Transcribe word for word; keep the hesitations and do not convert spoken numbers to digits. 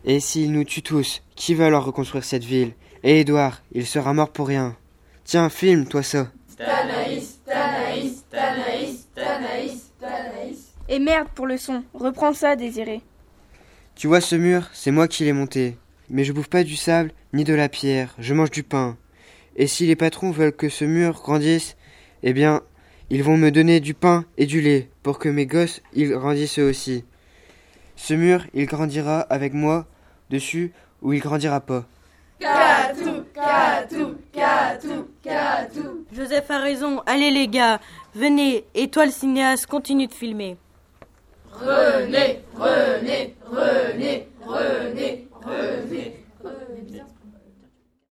Et s'ils nous tuent tous, qui va alors reconstruire cette ville? Et Édouard, il sera mort pour rien. Tiens, filme, toi ça. Tanaïs, Tanaïs, Tanaïs, Tanaïs, Tanaïs. Et merde pour le son, reprends ça, Désiré. Tu vois ce mur, c'est moi qui l'ai monté. Mais je bouffe pas du sable, ni de la pierre, je mange du pain. Et si les patrons veulent que ce mur grandisse, eh bien, ils vont me donner du pain et du lait, pour que mes gosses, ils grandissent eux aussi. Ce mur, il grandira avec moi dessus, ou il grandira pas. Catou, catou, catou, catou. Joseph a raison, allez les gars, venez, Étoile Cinéaste continue de filmer. René, René, René, René, René.